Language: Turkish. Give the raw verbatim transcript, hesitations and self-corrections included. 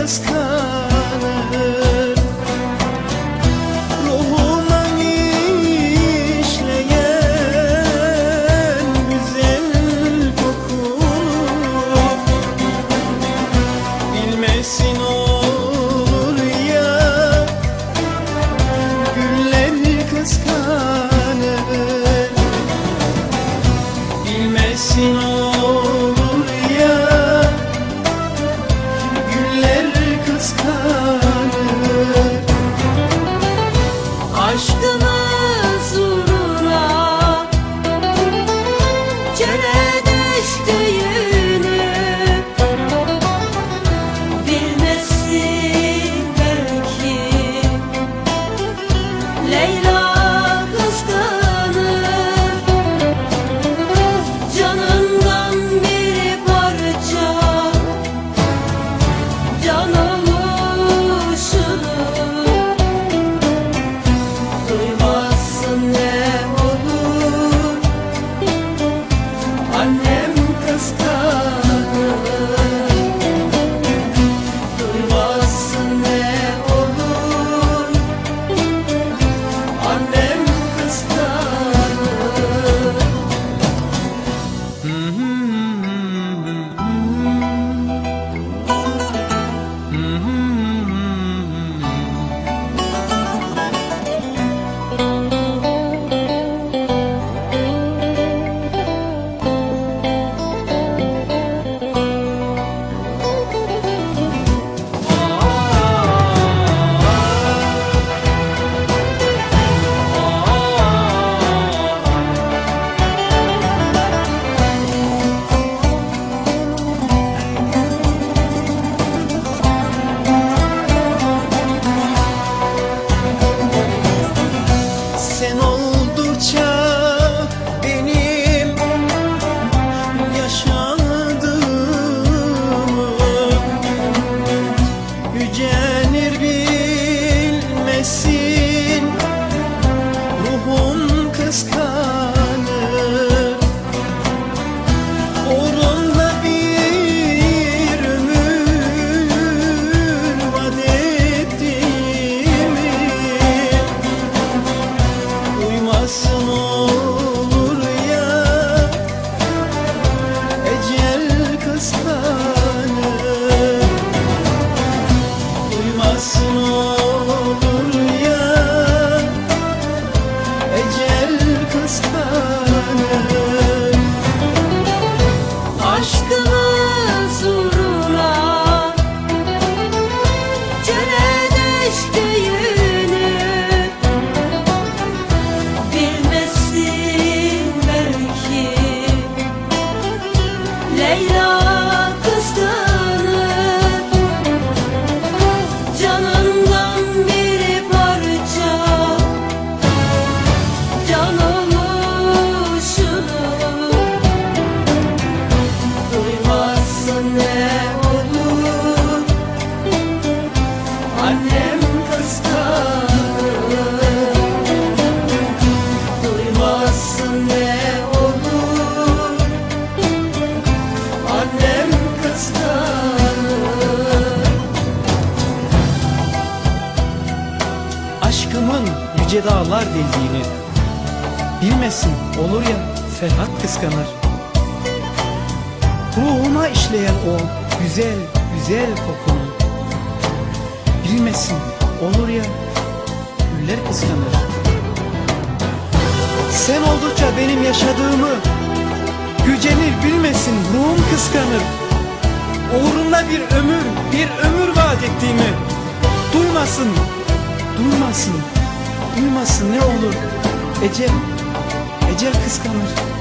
kıskanır. Ruhuma işleyen güzel kokunu bilmesin olur ya, güller kıskanır. Bilmesin olur ya, güller kıskanır. Aşkımız uğruna cerede düştüğünü bilmesin belki Leyla kıskanır. Canından bir parça can oluşunu duymazsın ne olur, annem kıskanır. Duymazsın ne olur, annem kıskanır. Sen oldukça benim yaşadığımı gücenir bilmesin, ruhum kıskanır. Uğrunda bir ömür vaat ettiğimi duymasın olur ya, ecel kıskanır. Duymasın olur ya, ecel kıskanır. Aşkımız uğruna cerede düştüğünü bilmesin belki Leyla kıskanır. Canından bir parça can oluşunu duymazsın ne olur, annem kıskanır. Duymazsın ne olur, annem kıskanır. Aşkımın yüce dağlar deldiğini bilmesin olur ya, Ferhat kıskanır. Ruhuma işleyen o güzel güzel kokunu bilmesin olur ya, güller kıskanır. Sen oldukça benim yaşadığımı gücenir bilmesin, ruhum kıskanır. Uğrunda bir ömür bir ömür vaat ettiğimi duymasın, duymasın, duymasın ne olur, ecel, ecel kıskanır.